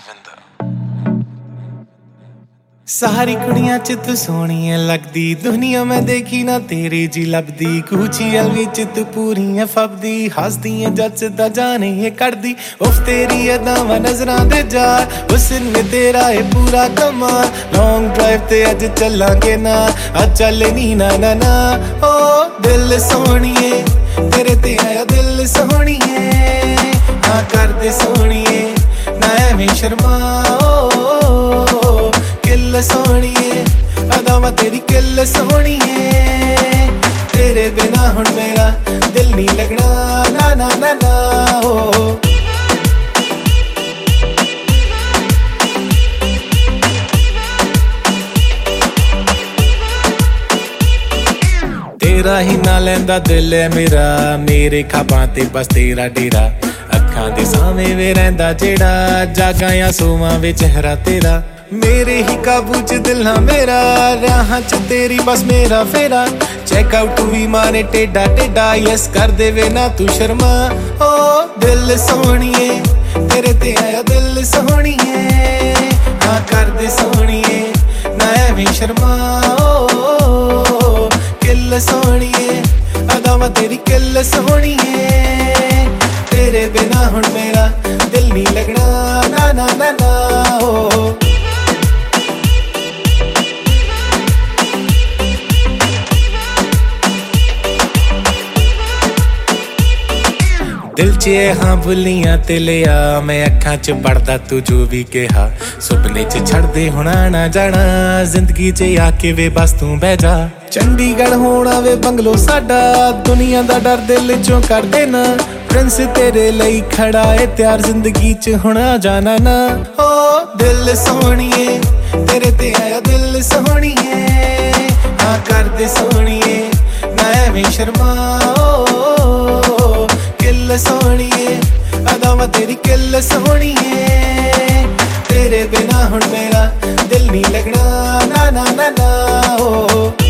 Ravinder। सारी कुड़ियां च तू सोहनी है लगदी, दुनिया में देखी ना तेरी जी लभदी। कूची अलवी च तू पूरी है फबदी, हसदी है जचदा जाने ये करदी। उफ तेरी अदावां नजरां दे जार, हुस्न तेरा है पूरा कमाल। लॉन्ग ड्राइव ते अज चलांगे ना, अज चल नी ना ना ना। ओ दिल सोहणिए तेरे ते आया दिल सोहणिए, हाँ कर दे सोहणिए ना एवें शर्मा। किल सोहणिए अदावां तेरी किल सोहणिए, तेरे बिना हुण मेरा दिल नहीं लगना ना ना ना ना। हो तेरा ही ना लैंदा दिल है मेरा, मेरे खाबां ते बस तेरा डेरा। अखां दे सावें वे रहिंदा जेड़ा, जागां या सोवां वे चेहरा तेरा। मेरे ही काबू च दिल ना मेरा, राहां च तेरी बस मेरा फेरा। चेकआउट भी मारे टेढ़ा टेढ़ा, यस कर दे वे ना तू शर्मा। ओ दिल सोहणिए तेरे ते आया दिल सोहणिए, हाँ कर दे सोहणिए ना एवें शर्मा। ओ किल सोहणिए अदावां तेरी किल सोहणिए, तेरे बिना हुण मेरा दिल नहीं लगना ना ना ना ना। हो दिल च हाँ बुलियां ते लिया, मैं अखां च पढ़दा तू जो भी कहा। सुपने च छड़ दे हुणा ना जाना, जिंदगी च आके वे बस तू बह जा। चंडीगढ़ होना वे बंगलो साडा, दुनिया दा डर दिल चों कर देना। प्रिंस तेरे लई खड़ा है त्यार, जिंदगी च हुणा जाना ना। ओ दिल सोहणिए तेरे ते आया दिल सोहणिए, हाँ कर दे सोहणिए ना एवें शर्मा। किल सोहणिए अदावां तेरी किल सोहणिए, तेरे बिना हुण मेरा दिल नहीं लगना ना ना ना ना। हो